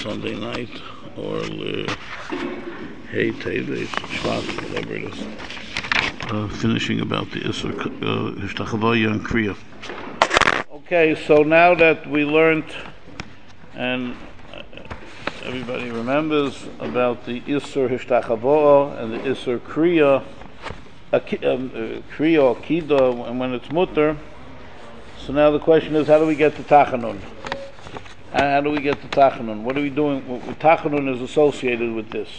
Sunday night, or Hey Teves, Shvat, whatever it is. Finishing about the Isser Hishtachavaya and Kriya. Okay, so now that we learned, and everybody remembers about the Isser Hishtachavaya and the Isser Kriya, Kriya or Kida, and when it's mutter. So now the question is, how do we get to Tachanun? How do we get to Tachanun? What are we doing? Tachanun is associated with this.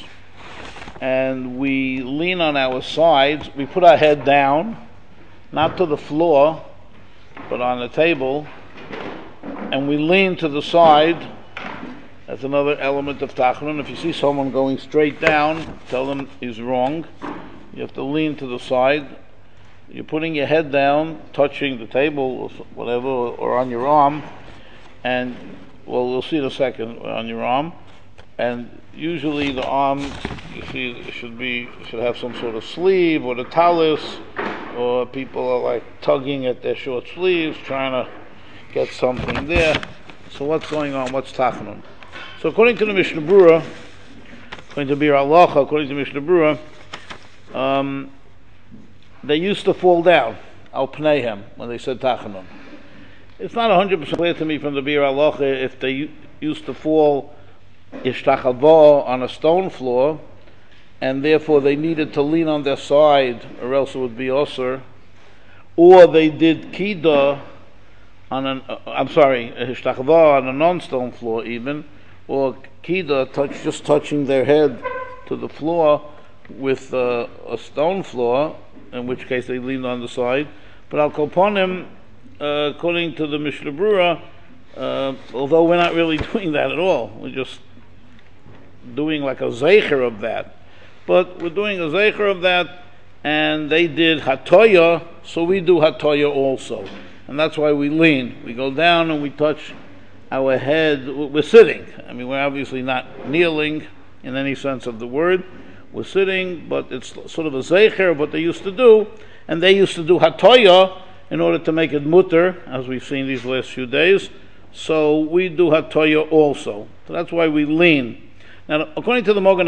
And we lean on our sides. We put our head down, not to the floor, but on the table. And we lean to the side. That's another element of Tachanun. If you see someone going straight down, tell them he's wrong. You have to lean to the side. You're putting your head down, touching the table or whatever, or on your arm, and we'll see in a second, on your arm. And usually the arm, you see, should have some sort of sleeve or the talus, or people are like tugging at their short sleeves, trying to get something there. So what's going on? What's Tachanun? So according to the Mishnah Berurah, according to Bir Halacha, according to Mishnah Berurah, they used to fall down, al pneihem, when they said Tachanun. It's not 100% clear to me from the Bir Halacha if they used to fall ishtachavah on a stone floor, and therefore they needed to lean on their side, or else it would be osur, or they did kida on ishtachavah on a non-stone floor even, or kida, just touching their head to the floor with a stone floor, in which case they leaned on the side. But al kolponim, according to the Mishnah Berurah, although we're not really doing that at all, we're just doing like a zeicher of that. But we're doing a zeicher of that, and they did hatoya, so we do hatoya also. And that's why we lean. We go down and we touch our head. We're sitting. I mean, we're obviously not kneeling in any sense of the word. We're sitting, but it's sort of a zeicher of what they used to do, and they used to do hatoya in order to make it mutter, as we've seen these last few days. So we do hatoya also. So that's why we lean. Now, according to the Mogen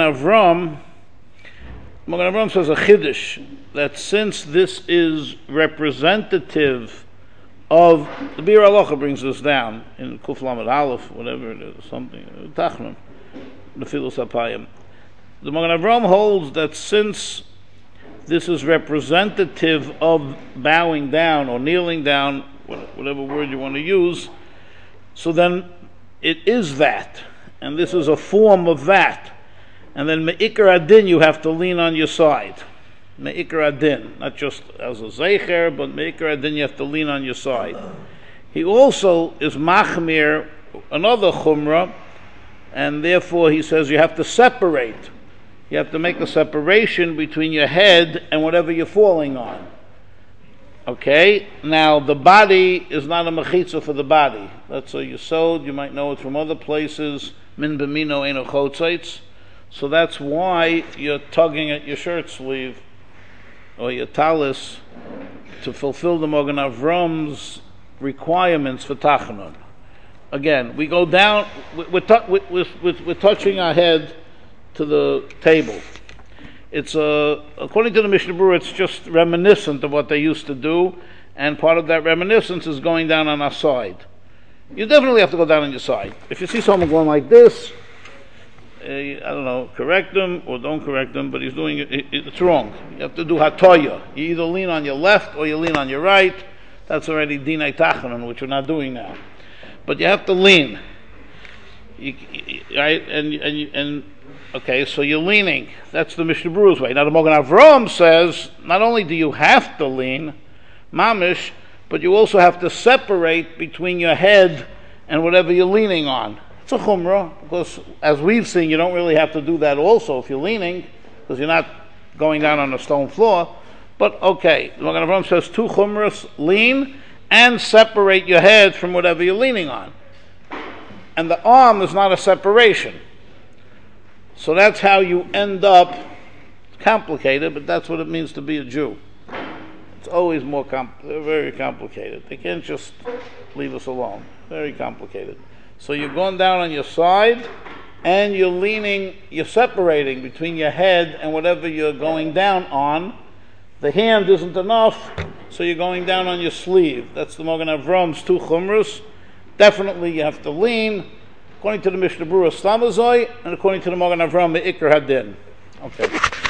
Avram says a chiddush, that since this is representative of, the Bir Halacha brings this down in Kuf Lamed Aleph, whatever it is, something, Tachanun, the Filos HaPayim. The Mogen Avram holds that since this is representative of bowing down or kneeling down, whatever word you want to use, so then it is that, and this is a form of that. And then me'ikar adin, you have to lean on your side. Me'ikar adin, not just as a zeicher, but me'ikar adin, you have to lean on your side. He also is machmir, another chumrah, and therefore he says you have to separate. You have to make a separation between your head and whatever you're falling on. Okay? Now, the body is not a mechitza for the body. That's a yesod. You might know it from other places. Min b'mino eino chotzeitz. So that's why you're tugging at your shirt sleeve or your talus to fulfill the Mogen Avram's requirements for Tachanun. Again, we go down, we're touching our head to the table. It's according to the Mishnah Berurah, it's just reminiscent of what they used to do, and part of that reminiscence is going down on our side. You definitely have to go down on your side. If you see someone going like this, I don't know, correct them or don't correct them, but he's doing it, it's wrong. You have to do hatoya. You either lean on your left or you lean on your right. That's already dinay tachanun, which we're not doing now. But you have to lean. Right? And okay, so you're leaning. That's the Mishnah Berurah's way. Now the Mogen Avram says, not only do you have to lean, mamish, but you also have to separate between your head and whatever you're leaning on. It's a chumrah, because as we've seen, you don't really have to do that also if you're leaning, because you're not going down on a stone floor. But okay, the Mogen Avram says two chumras, lean and separate your head from whatever you're leaning on. And the arm is not a separation. So that's how you end up, it's complicated, but that's what it means to be a Jew. It's always very complicated. They can't just leave us alone. Very complicated. So you're going down on your side, and you're separating between your head and whatever you're going down on. The hand isn't enough, so you're going down on your sleeve. That's the Magen Avram's two chumras. Definitely you have to lean, according to the Mishnah Berurah Slamazoi, and according to the Magen Avram, the Ikar Hadin. Okay.